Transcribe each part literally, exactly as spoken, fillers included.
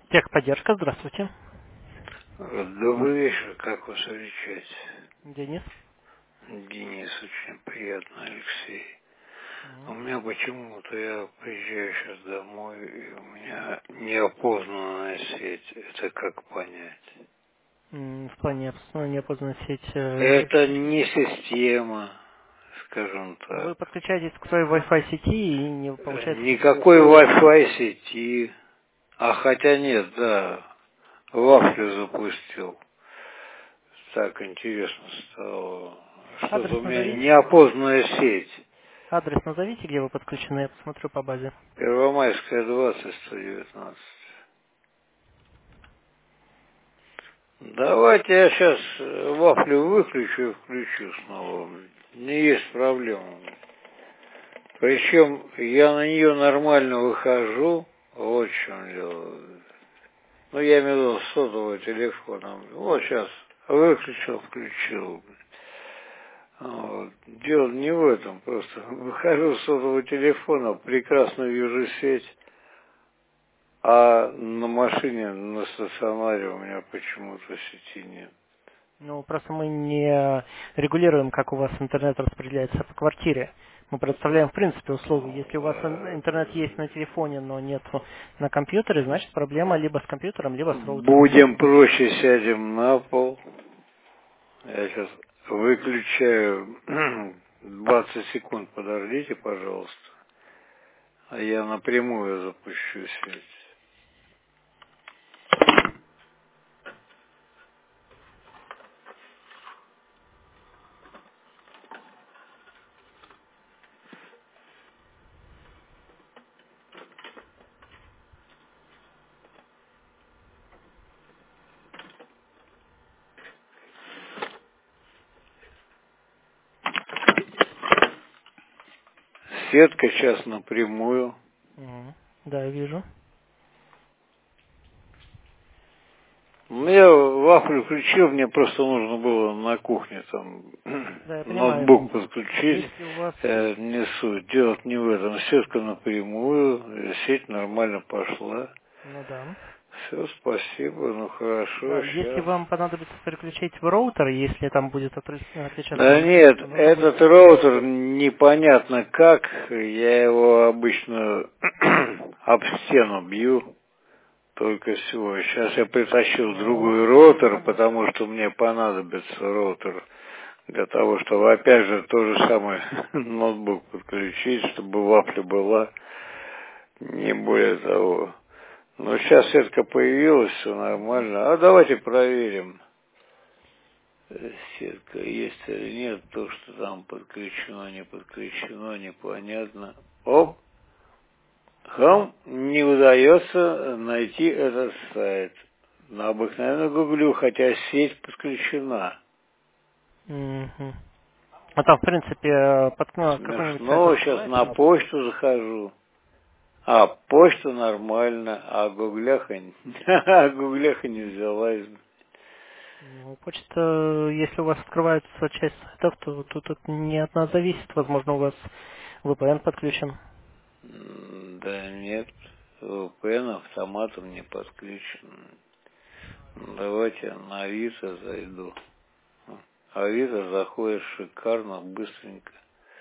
Техподдержка, здравствуйте. Добрый вечер, как вас встречать? Денис. Денис, очень приятно, Алексей. У Мгм. меня почему-то, я приезжаю сейчас домой, и у меня неопознанная сеть. Это как понять? М, В плане абсолютно неопознанной сеть. э, Это не система, скажем Вы так. подключаетесь к своей Wi-Fi сети и не получается... Никакой Wi-Fi сети. А хотя нет, да, вафлю запустил. Так интересно стало. Что-то Адрес у меня назовите. неопознанная сеть. Адрес назовите, где вы подключены, я посмотрю по базе. Первомайская, двадцать, сто девятнадцать. Давайте я сейчас вафлю выключу и включу снова. Не есть проблема. Причем я на нее нормально выхожу. Вот в чем дело. Ну, я имею в виду с сотового телефона. Вот сейчас выключил, включил. Вот. Дело не в этом. Просто выхожу с сотового телефона, прекрасно вижу сеть. А на машине, на стационаре у меня почему-то сети нет. Ну, просто мы не регулируем, как у вас интернет распределяется по квартире. Мы предоставляем, в принципе, услугу. Если у вас ин- интернет есть на телефоне, но нет на компьютере, значит проблема либо с компьютером, либо с роутером. Будем проще, сядем на пол. Я сейчас выключаю. двадцать секунд подождите, пожалуйста. А я напрямую запущу сеть. Сетка сейчас напрямую. Мгм. Да, я вижу. Ну, я вафлю включил, мне просто нужно было на кухне там Да, я понимаю. ноутбук подключить. Если у вас... Э, не суть. Дело не в этом. Сетка напрямую, э, сеть нормально пошла. Ну да. Все, спасибо, ну Да, хорошо, если сейчас. вам понадобится переключить в роутер, если там будет отли- отличаться Да разрешение, нет, то нужно будет... этот роутер непонятно как, я его обычно об стену бью, только всего. Сейчас я притащил Ну, другой роутер, потому что мне понадобится роутер для того, чтобы опять же то же самое ноутбук подключить, чтобы вафля была, не более того. Но сейчас сетка появилась, все нормально. А давайте проверим. Э, Сетка есть или нет, то, что там подключено, не подключено, непонятно. Оп, хам, не удается найти этот сайт. На обыкновенном гуглю, хотя сеть подключена. Мгм. А там, в принципе, э, под ну, какой-нибудь сайт Смешно, сейчас открывается у на нас? почту захожу. А, почта нормально, а гугляха, а гугляха не взялась. Ну, почта, если у вас открывается часть сайтов, то тут это не от нас зависит. Возможно, у вас ви пи эн подключен. М, Да нет, ви пи эн автоматом не подключен. Давайте на Авито зайду. Авито заходит шикарно, быстренько.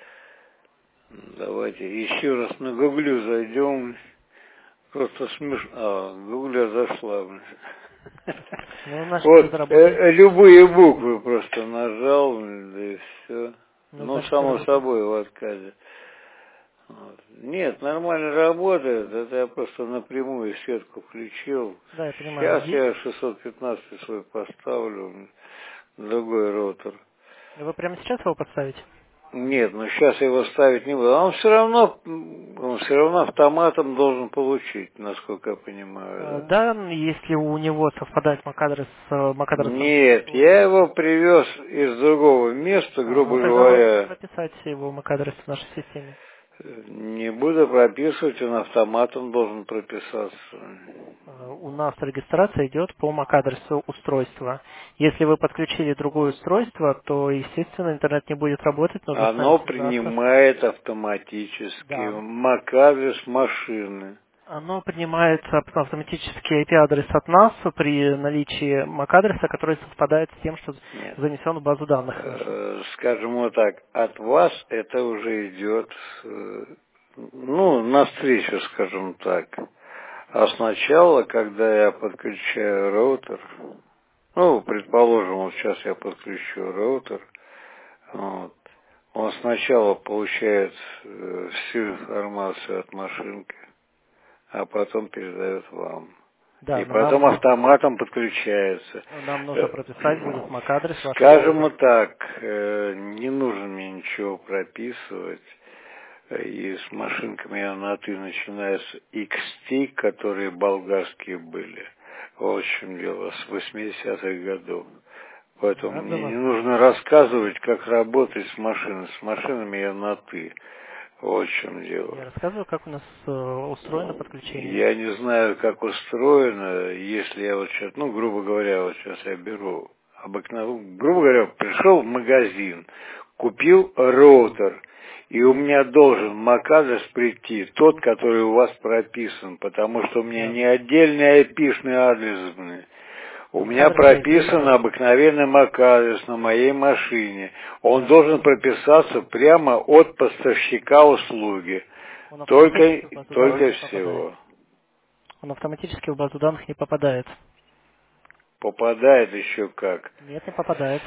Давайте еще раз на гуглю зайдем. Просто смешно. А, гугля зашла. Ну, значит, Вот, где-то э, работает. э, любые буквы просто нажал, да и все. Ну, Ну, значит, не само работает. собой в отказе. Вот. Нет, нормально работает. Это я просто напрямую сетку включил. Да, я понимаю. Сейчас Е- я шестьсот пятнадцать свой поставлю, другой роутер. Вы прямо сейчас его подставите? Нет, ну сейчас я его ставить не буду. А Он все равно, м, он все равно автоматом должен получить, насколько я Э, понимаю, да? Да, если у него совпадает MAC-адрес с э, MAC-адресом Нет, у... я его привез из другого места, А, ну грубо тогда можете говоря. прописать его MAC-адрес в нашей системе. Не буду прописывать, он автоматом должен прописаться. Э, У нас регистрация идет по MAC-адресу устройства. Если вы подключили другое устройство, то, естественно, интернет не будет работать, нужно с нами Оно связаться. принимает автоматически Да. MAC-адрес машины. Оно принимает ав- автоматически ай пи-адрес от нас при наличии MAC-адреса, который совпадает с тем, что Нет. занесен в базу данных нашу. Э, Скажем вот так, от вас это уже идет, э, ну, навстречу, скажем так. А сначала, когда я подключаю роутер, ну, предположим, вот сейчас я подключу роутер, вот, он сначала получает э, всю информацию от машинки, а потом передает вам. Да, И но потом нам, автоматом подключается. нам нужно Э, прописать будет MAC-адрес вашей Скажем базы. вот так, э, не нужно мне ничего прописывать. Э, И с машинками я на «ты» начинаю с икс ти, которые болгарские были. Вот в чем дело, с восьмидесятых годов. Поэтому Рад за мне вас. не нужно рассказывать, как работать с машиной. С машинами я на «ты». Вот в чем дело. Я рассказываю, как у нас э, устроено подключение. Я не знаю, как устроено, если я вот сейчас, ну, грубо говоря, вот сейчас я беру обыкновенный, грубо говоря, пришел в магазин, купил роутер, и у меня должен MAC-адрес прийти, тот, который у вас прописан, потому что у меня Да. не отдельный ай пи-шный адрес, блин. У меня MAC-адрес ай пи, прописан да. обыкновенный MAC-адрес на моей машине. Он Да. должен прописаться прямо от поставщика услуги. Он Только, автоматически в базу данных только не попадает. всего. Он автоматически в базу данных не попадает. Попадает еще как. Нет, не попадает.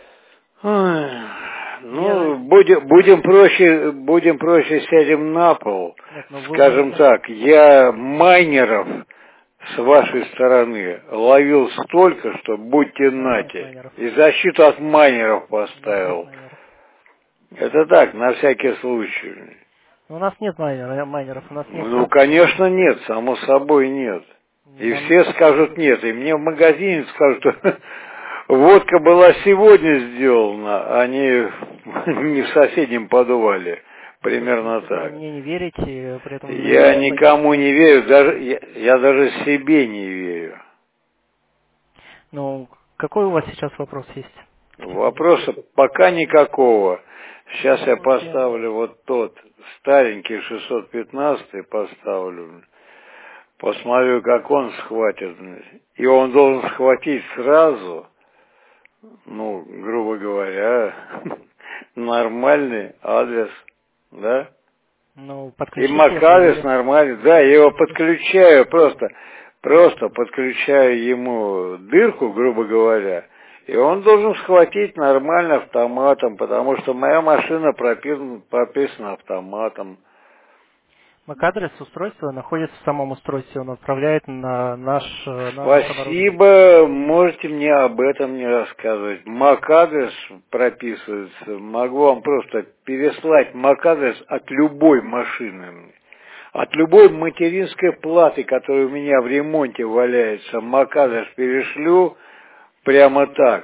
Ой, Я... ну, будем, будем проще, будем проще сядем на пол. Нет, ну вы Скажем можете... так, я майнеров с вашей стороны ловил столько, что будьте У нас нет нате. майнеров. И защиту от майнеров У нас нет поставил. майнеров. Это так, на всякий случай. У нас нет майнер- майнеров, у нас нет... Ну, конечно, нет, само собой нет. И Нам... все скажут нет. И мне в магазине скажут, что водка была сегодня сделана, а не, не в соседнем подвале. Слушайте, Примерно если вы так. мне не верите, при этом Я занимаетесь своей... никому не верю, даже, я, я даже себе не верю. Ну, какой у вас сейчас вопрос есть к технике? Вопроса пока никакого. В Сейчас таком я случае... поставлю вот тот старенький шестьсот пятнадцатый поставлю. Посмотрю, как он схватит. И он должен схватить сразу, ну, грубо говоря, нормальный адрес, да? Ну, И подключите, я MAC-адрес проверю. нормальный, да, я его подключаю просто, просто подключаю ему дырку, грубо говоря, и он должен схватить нормально автоматом, потому что моя машина прописана, прописана автоматом. MAC-адрес устройства находится в самом устройстве, он отправляет на, наш, э, на наше оборудование. Спасибо, можете мне об этом не рассказывать. MAC-адрес прописывается, могу вам просто переслать MAC-адрес от любой машины. От любой материнской платы, которая у меня в ремонте валяется, MAC-адрес перешлю прямо так.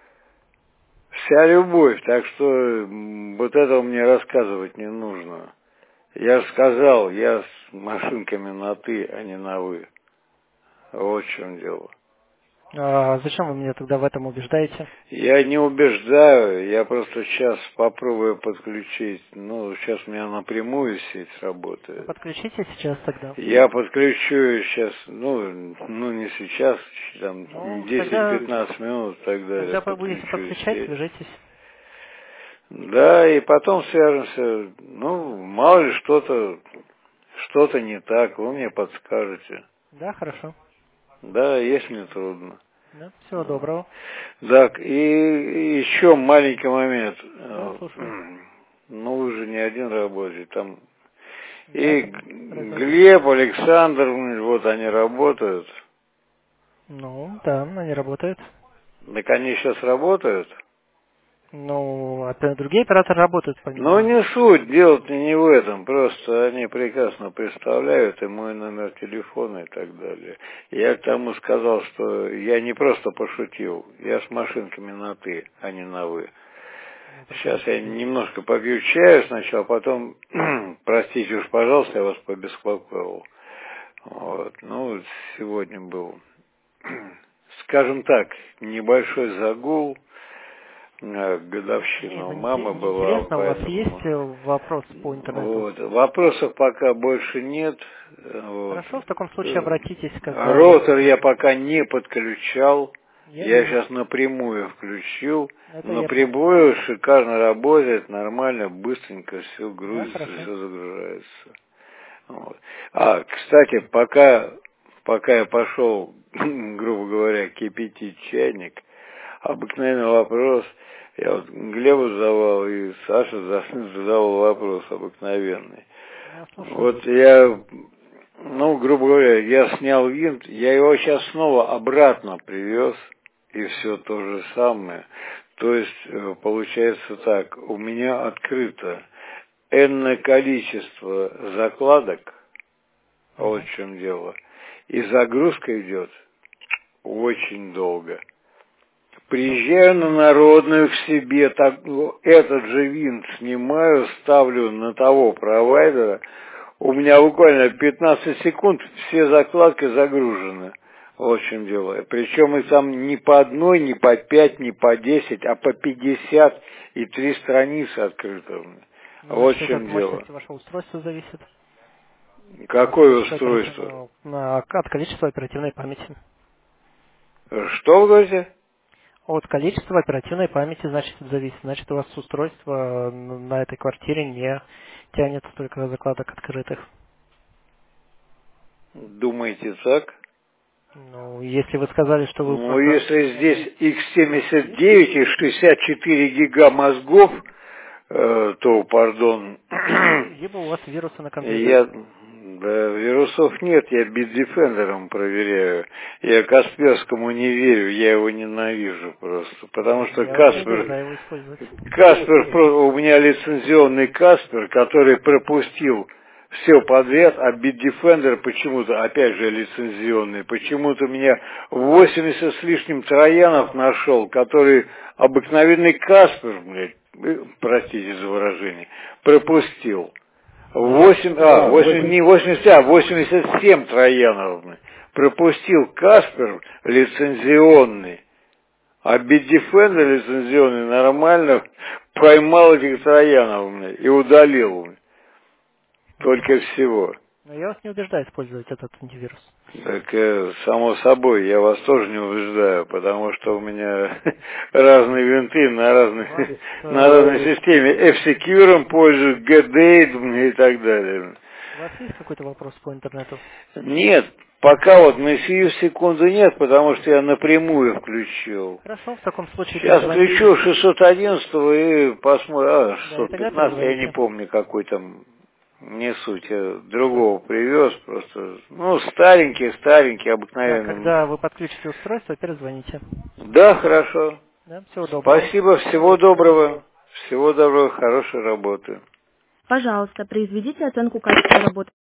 Вся любовь, так что м, вот этого мне рассказывать не нужно. Я же сказал, я с машинками на «ты», а не на «вы». Вот в чем дело. А зачем вы меня тогда в этом убеждаете? Я не убеждаю, я просто сейчас попробую подключить. Ну, сейчас у меня напрямую сеть Ну, работает. подключите сейчас тогда. Я подключу сейчас, ну, ну не сейчас, там Ну, тогда, десять-пятнадцать минут, тогда я тогда вы будете подключу подключать, сеть. свяжитесь. Да, и потом свяжемся. Ну, мало ли что-то, что-то не так, вы мне подскажете. Да, хорошо. Да, если не трудно. Да, всего доброго. Так, и еще маленький момент. Да, Э, слушаю. Ну, вы же не один работаете, там. Да, И так произошло. Глеб, Александр, вот они работают. Ну, да, они работают. Так они сейчас работают? Ну, а т- другие операторы работают помимо Ну, них. не суть, дело-то не в этом, просто они прекрасно представляют и мой номер телефона и так далее. Я к тому сказал, что я не просто пошутил, я с машинками на «ты», а не на «вы». Ну, Сейчас я прекрасно. немножко попью чаю сначала, потом, простите уж, пожалуйста, я вас побеспокоил. Вот. Ну, сегодня был, скажем так, небольшой загул. А, Не, годовщина у ну не, мамы не была, интересно, у вас есть поэтому... э, вопрос по интернету? Вот. Вопросов пока больше нет. Вот. Хорошо, в таком случае Э, обратитесь, когда Роутер возникнет. я пока не подключал. Я Я вижу. сейчас напрямую включил. Это я понял. Напрямую шикарно работает, нормально, быстренько все Да, грузится, хорошо. все загружается. Вот. А, кстати, пока, пока я пошел, грубо говоря, кипятить чайник, обыкновенный вопрос, я вот Глебу задавал, и Саша задавал вопрос обыкновенный. Я слушаю. Вот я, ну, грубо говоря, я снял винт, я его сейчас снова обратно привез, и все то же самое. То есть, э, получается так, у меня открыто энное количество закладок, вот Ага. в чем дело, и загрузка идет очень долго. Ну, Приезжаю на Народную к себе, так, ну, этот же винт снимаю, ставлю на того провайдера, у меня буквально пятнадцать секунд, все закладки загружены. Вот в чем дело. Причем их там не по одной, не по пять, не по десять, а по пятьдесят и три страницы открыты. Вот значит, в это от чем дело. мощности вашего устройства зависит. От Какое количества устройство? оперативного, на- от количества оперативной памяти. Что вы говорите? От количества оперативной памяти, значит, это зависит. Значит, у вас устройство на этой квартире не тянет столько закладок открытых. Думаете так? Ну, если вы сказали, что вы Ну, просто... если здесь икс семьдесят девять и шестьдесят четыре гига мозгов, э, то, пардон, Ну, либо у вас вирусы на компьютере. я, да, вирусов нет, я Bitdefender'ом проверяю. Я Касперскому не верю, я его ненавижу просто. Потому что Я вас не Каспер, убеждаю его использовать. Каспер, про- у меня лицензионный Каспер, который пропустил все подряд, а Bitdefender почему-то, опять же лицензионный, почему-то меня восемьдесят с лишним троянов нашел, который обыкновенный Каспер, блядь, э, простите за выражение, пропустил. Восемь, а, восемь, не восемьдесят, а восемьдесят семь троянов, блядь, пропустил Каспер лицензионный. А Bitdefender лицензионный нормально поймал этих троянов, блядь, и удалил, блядь. Мгм. Только всего. Но я вас не убеждаю использовать этот антивирус. Так, э, само собой, я вас тоже не убеждаю, потому что у меня разные винты на У разной, вас, на э, разной системе. F-Secure пользуюсь, джи дейт и так далее. у вас есть какой-то вопрос по интернету? Нет, пока вот на сию секунду нет, потому что я напрямую включил. Хорошо, в таком случае Сейчас перезвоните. включу шестьсот одиннадцать и посмотрим, а, Да, и шестьсот тогда пятнадцать, я не перезвоните. помню какой там, не суть, я Да. другого привез просто, ну, старенький, старенький, Да, обыкновенный. когда вы подключите устройство, перезвоните. Да, хорошо. Да, всего доброго. Спасибо, всего доброго, всего доброго, хорошей работы. Пожалуйста, произведите оценку качества работы.